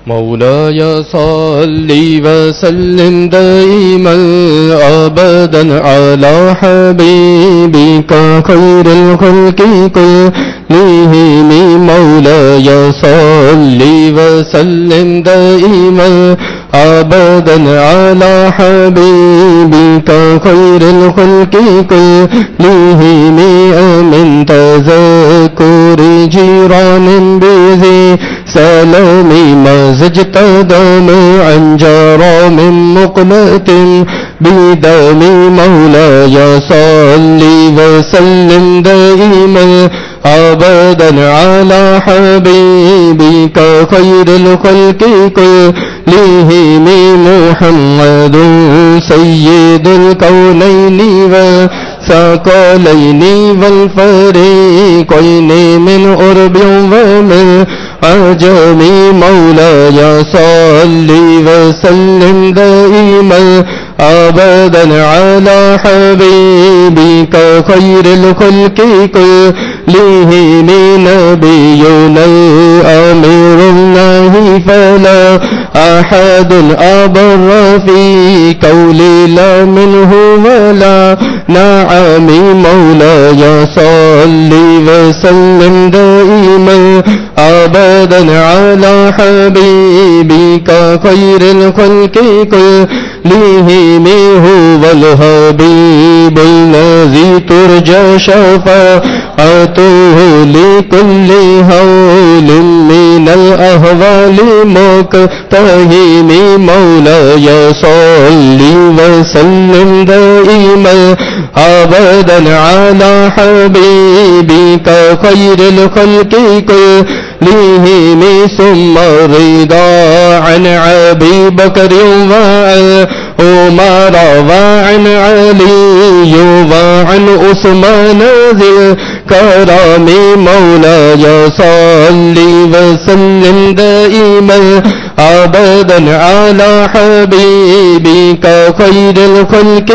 مولاي صل وسلم دائما أبدا على حبيبك خير الخلق كلهم. مولاي صل وسلم دائما أبدا على حبيبك خير الخلق كلهم. من تذكر جيران بذي سلام مزجت دمعا جرى من مقلة بدم. مولاي صل وسلم دائما أبدا على حبيبك خير الخلق كلهم. محمد سيد الكونين والثقلين والفريقين من أرب ومن عجم. مولاي صل وسلم دائما أبدا على حبيبك خير الخلق كلهم. نبينا الأمير الله فلا أحد أبر في قول لا منه ولا نعم. مولاي صل وسلم دائما أبدا على حبيبك خير الخلق كلهم. هو الحبيب الذي ترجى شفاعته لكل هول من الأهوال مقتهم. مولاي صل وسلم دائما أبدا على حبيبك خير الخلق كلهم. ثم رضا عن أبي بكر وعن عمر وعن علي وعن عثمان ذي الكرم. مولاي صل وسلم دائما أبدا على حبيبك خير الخلق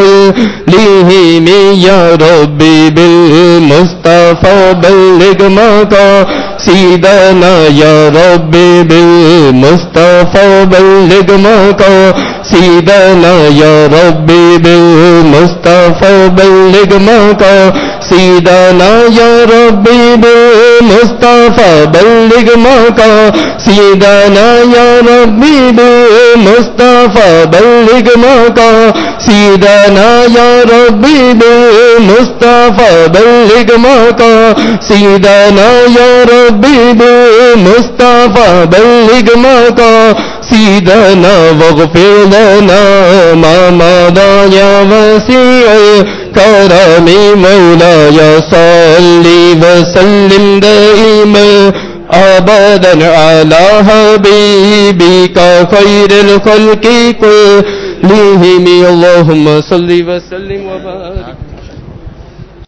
كلهم. يا ربي بالمصطفى بلغ مقاصدنا. يا ربي بالمصطفى بلغ مقاصدنا. يا ربي بالمصطفى بلغ مقاصدنا. يا ربي بالمصطفى بلغ مقاصدنا. يا ربي بالمصطفى بلغ مقاصدنا. يا ربي بالمصطفى بلغ مقاصدنا. يا ربي بالمصطفى بلغ مقاصدنا. واغفر لنا ما مضى يا واسع الكرم. مولاي صل وسلم دائما أبدا على حبيبك خير الخلق كلهم. اللهم صل وسلم وبارك